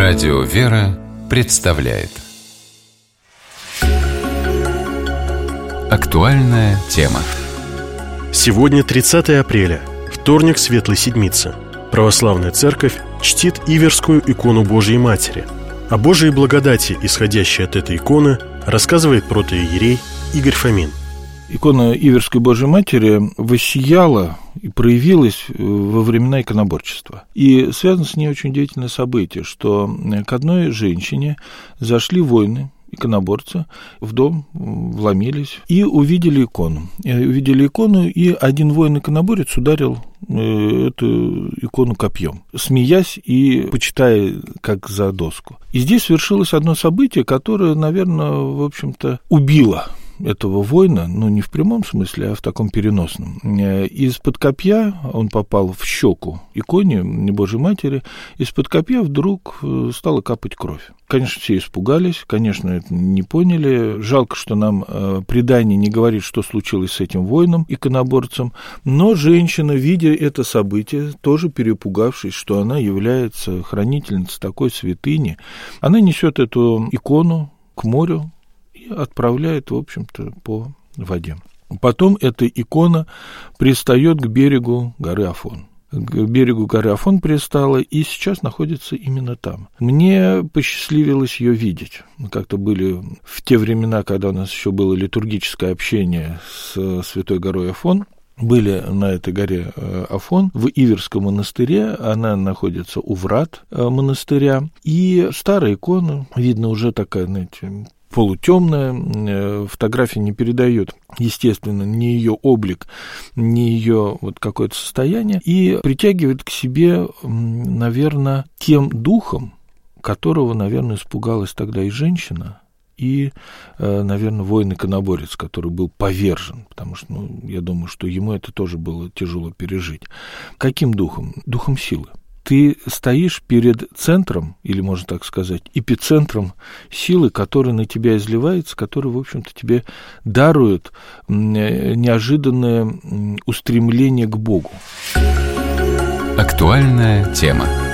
Радио «Вера» представляет актуальная тема. Сегодня 30 апреля, вторник Светлой Седмицы. Православная Церковь чтит Иверскую икону Божией Матери. О Божией благодати, исходящей от этой иконы, рассказывает протоиерей Игорь Фомин. Икона Иверской Божией Матери воссияла и проявилась во времена иконоборчества. И связано с ней очень удивительное событие, что к одной женщине зашли воины, иконоборцы, в дом вломились и увидели икону. И один воин-иконоборец ударил эту икону копьем, смеясь и почитая как за доску. И здесь свершилось одно событие, которое, наверное, в общем-то, убило этого воина, не в прямом смысле, а в таком переносном. Из-под копья он попал в щеку иконе Божьей Матери, из-под копья вдруг стала капать кровь. Конечно, все испугались, конечно, это не поняли. Жалко, что нам предание не говорит, что случилось с этим воином, иконоборцем, но женщина, видя это событие, тоже перепугавшись, что она является хранительницей такой святыни, она несет эту икону к морю, отправляет, в общем-то, по воде. Потом эта икона пристает к берегу горы Афон. К берегу горы Афон пристала и сейчас находится именно там. Мне посчастливилось ее видеть. Мы как-то были в те времена, когда у нас еще было литургическое общение с Святой горой Афон. Были на этой горе Афон, в Иверском монастыре, она находится у врат монастыря. И старая икона, видно, уже такая, знаете, полутемная, фотография не передает, естественно, ни ее облик, ни ее какое-то состояние, и притягивает к себе, наверное, тем духом, которого, наверное, испугалась тогда и женщина, и, наверное, воин-иконоборец, который был повержен, потому что, я думаю, что ему это тоже было тяжело пережить. Каким духом? Духом силы. Ты стоишь перед центром, или, можно так сказать, эпицентром силы, которая на тебя изливается, которая, в общем-то, тебе дарует неожиданное устремление к Богу. Актуальная тема.